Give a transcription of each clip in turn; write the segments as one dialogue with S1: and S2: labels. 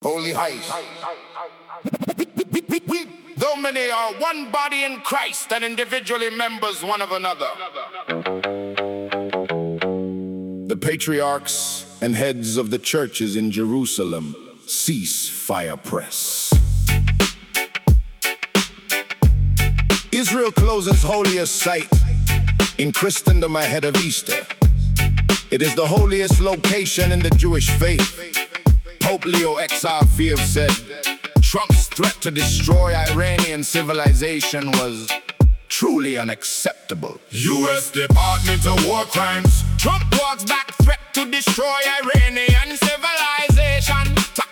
S1: holy heights. Though many are one body in Christ and individually members one of another. The patriarchs and heads of the churches in Jerusalem cease fire press. Israel closes holiest site in Christendom ahead of Easter. It is the holiest location in the Jewish faith. Pope Leo XR said, Trump's threat to destroy Iranian civilization was truly unacceptable. U.S. Department of War Crimes. Trump walks back threat to destroy Iranian civilization.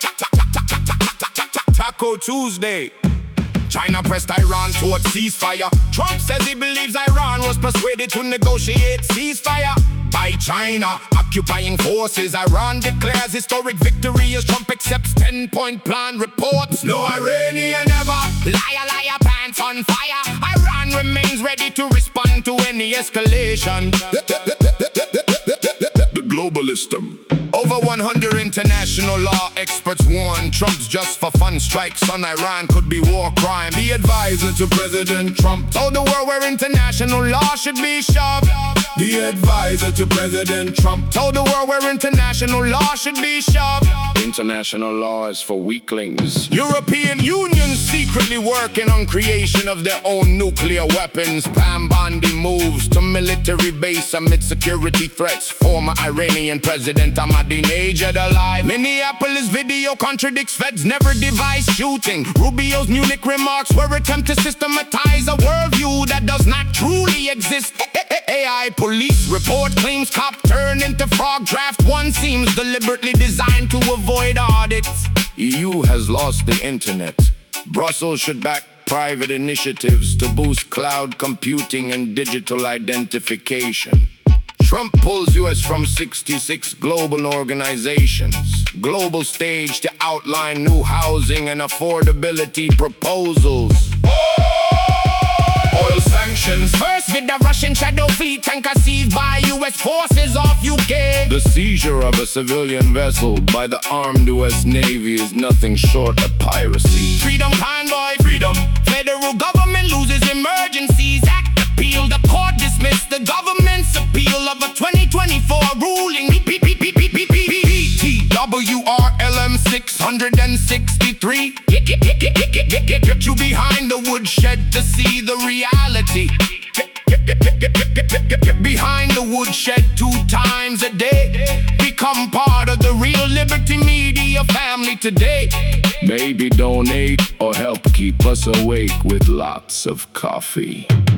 S1: Taco Tuesday. China pressed Iran towards ceasefire. Trump says he believes Iran was persuaded to negotiate ceasefire by China. Occupying forces, Iran declares historic victory as Trump accepts 10-point plan reports. No Iranian ever. Liar, liar, pants on fire. Iran remains ready to respond to any escalation. The globalism. Over 100 international law experts warn Trump's just-for-fun strikes on Iran could be war crime. The advisor to President Trump told the world where international law should be shoved. The advisor to President Trump told the world where international law should be shoved. International law is for weaklings. European Union secretly working on creation of their own nuclear weapons. Pam Bondi moves to military base amid security threats. Former Iranian President Ahmadinejad alive. Minneapolis video contradicts feds never devised shooting. Rubio's Munich remarks were attempt to systematize a worldview that does not truly exist. AI police report claims cop turned into frog. Draft 1 seems deliberately designed to avoid audits. EU has lost the internet. Brussels should back private initiatives to boost cloud computing and digital identification. Trump pulls US from 66 global organizations. Global stage to outline new housing and affordability proposals. Oil sanctions. First with the Russian shadow fleet tanker seized by US forces off UK. The seizure of a civilian vessel by the armed US Navy is nothing short of piracy. Freedom convoy. Freedom. Federal government loses emergencies act appeal. The court dismissed the government's appeal of a 2024 ruling. WRLM 663. Get you behind the woodshed to see the reality. Get behind the woodshed 2 times a day. Become part of the Real Liberty Media family today. Maybe donate or help keep us awake with lots of coffee.